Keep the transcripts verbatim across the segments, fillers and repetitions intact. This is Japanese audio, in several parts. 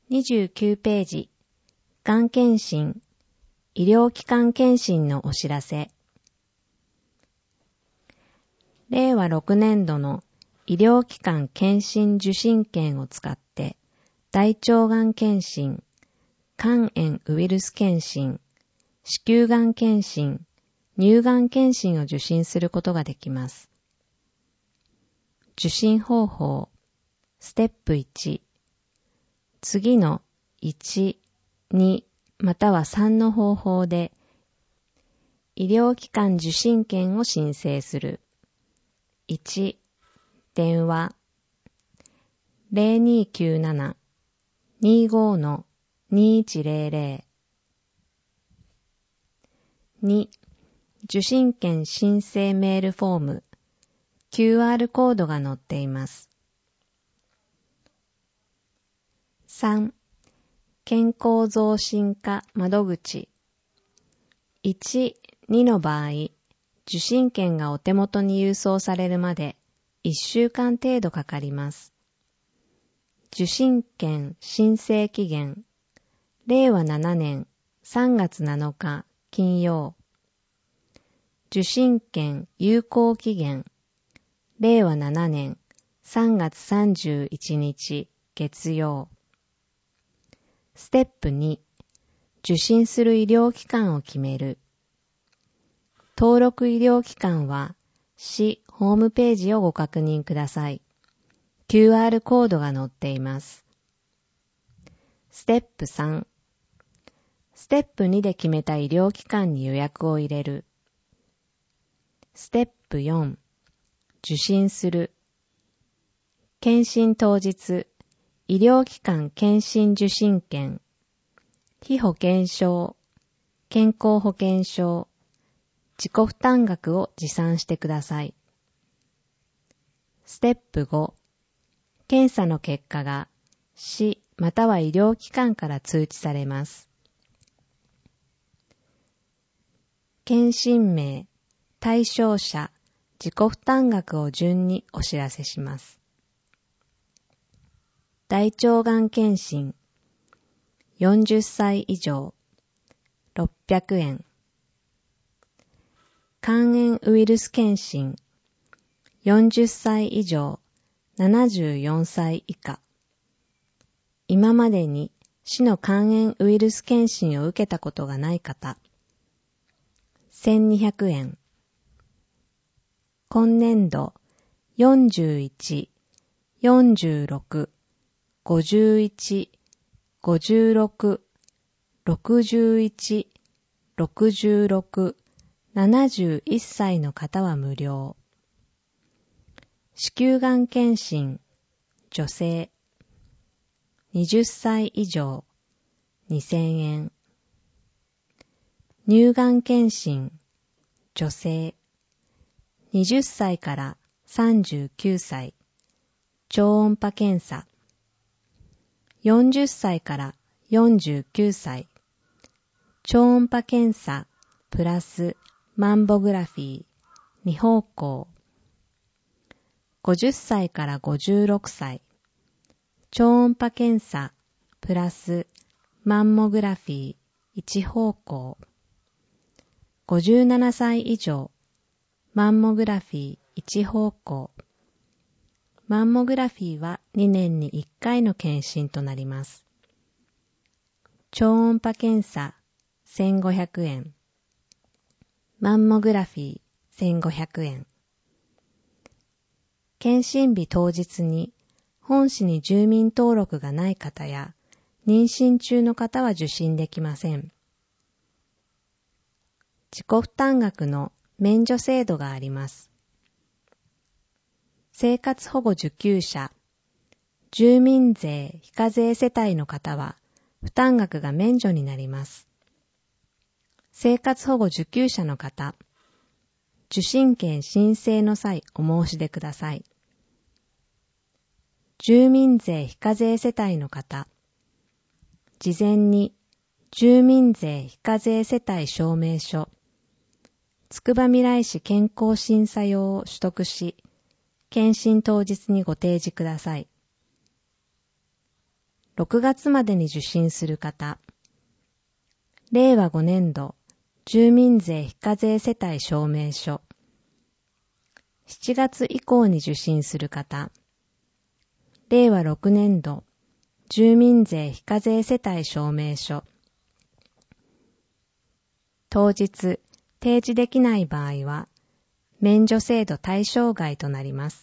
にじゅうきゅうページ、がん検診、医療機関検診のお知らせ。れいわろくねんどの医療機関検診受診券を使って、大腸がん検診、肝炎ウイルス検診、子宮がん検診、乳がん検診を受診することができます。受診方法、ステップいち、次のいち、に、またはさんの方法で医療機関受診券を申請する。いち、電話 ゼロにきゅうなな にーごー にーいちゼロゼロ に、受診券申請メールフォーム キューアール コードが載っています。さん、健康増進課窓口。いち、にの場合、受診券がお手元に郵送されるまでいっしゅうかん程度かかります。受診券申請期限、れいわななねんさんがつなのか金曜。受診券有効期限、れいわななねんさんがつさんじゅういちにち月曜。ステップに、受診する医療機関を決める。登録医療機関は、市ホームページをご確認ください。キューアール コードが載っています。ステップさん、ステップにで決めた医療機関に予約を入れる。ステップよん、受診する。検診当日、医療機関検診受診券、被保険証、健康保険証、自己負担額を持参してください。ステップご、検査の結果が市または医療機関から通知されます。検診名、対象者、自己負担額を順にお知らせします。大腸がん検診、よんじゅっさい以上、ろっぴゃくえん。肝炎ウイルス検診、よんじゅっさい以上、ななじゅうよんさい以下。今までに市の肝炎ウイルス検診を受けたことがない方、せんにひゃくえん。今年度、よんじゅういち、よんじゅうろく、ごじゅういち、ごじゅうろく、ろくじゅういち、ろくじゅうろく、ななじゅういっさいの方は無料。子宮がん検診、女性、はたち以上、にせんえん。乳がん検診、女性、はたちからさんじゅうきゅうさい、超音波検査。よんじゅっさいからよんじゅうきゅうさい、超音波検査プラスマンボグラフィーに方向。ごじゅっさいからごじゅうろくさい、超音波検査プラスマンモグラフィーいち方向。ごじゅうななさい以上、マンモグラフィーいち方向。マンモグラフィーはにねんにいっかいの検診となります。超音波検査せんごひゃくえん。マンモグラフィーせんごひゃくえん。検診日当日に本市に住民登録がない方や妊娠中の方は受診できません。自己負担額の免除制度があります。生活保護受給者、住民税非課税世帯の方は負担額が免除になります。生活保護受給者の方、受診券申請の際お申し出ください。住民税非課税世帯の方、事前に住民税非課税世帯証明書、つくばみらい市健康審査用を取得し、検診当日にご提示ください。 ろくがつまでに受診する方、れいわごねんど住民税非課税世帯証明書、しちがつ以降に受診する方、れいわろくねんど住民税非課税世帯証明書、当日提示できない場合は免除制度対象外となります。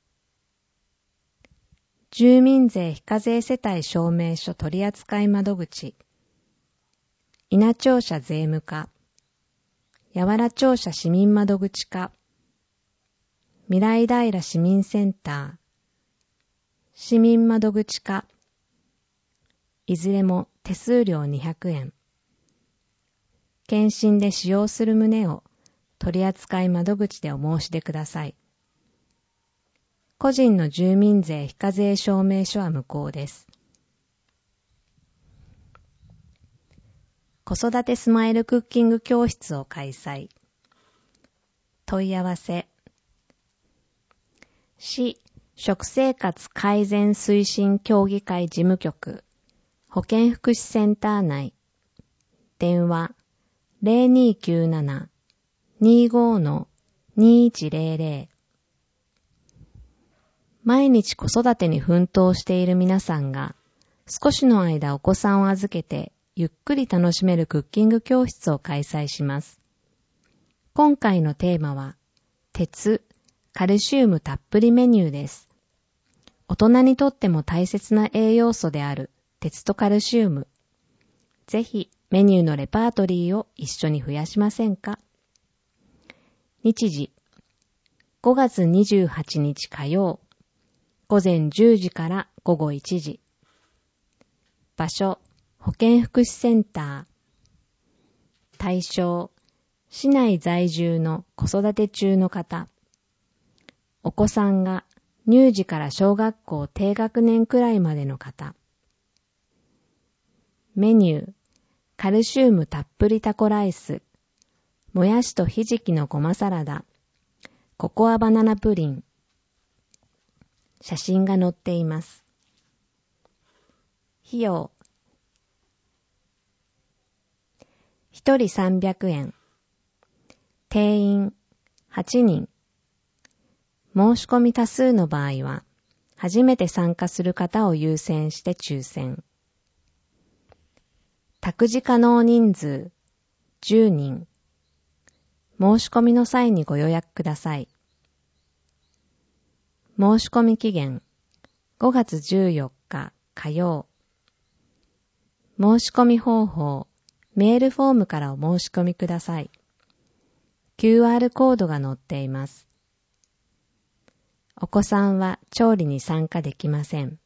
住民税非課税世帯証明書取扱窓口、稲庁舎税務課、八原庁舎市民窓口課、未来平市民センター、市民窓口課、いずれも手数料にひゃくえん。検診で使用する旨を取扱窓口でお申し出ください。個人の住民税非課税証明書は無効です。子育てスマイルクッキング教室を開催。問い合わせ。市食生活改善推進協議会事務局保健福祉センター内。電話 ゼロにーきゅうなな にーごー にーいちゼロゼロ。毎日子育てに奮闘している皆さんが少しの間お子さんを預けてゆっくり楽しめるクッキング教室を開催します。今回のテーマは鉄、カルシウムたっぷりメニューです。大人にとっても大切な栄養素である鉄とカルシウム。ぜひメニューのレパートリーを一緒に増やしませんか？日時ごがつにじゅうはちにち火曜午前じゅうじから午後いちじ。場所、保健福祉センター。対象、市内在住の子育て中の方。お子さんが乳児から小学校低学年くらいまでの方。メニュー、カルシウムたっぷりタコライス、もやしとひじきのごまサラダ、ココアバナナプリン。写真が載っています。費用。ひとりさんびゃくえん。定員はちにん。申し込み多数の場合は、初めて参加する方を優先して抽選。託児可能人数じゅうにん。申し込みの際にご予約ください。申し込み期限ごがつじゅうよっか火曜。申し込み方法、メールフォームからお申し込みください。キューアール コードが載っています。お子さんは調理に参加できません。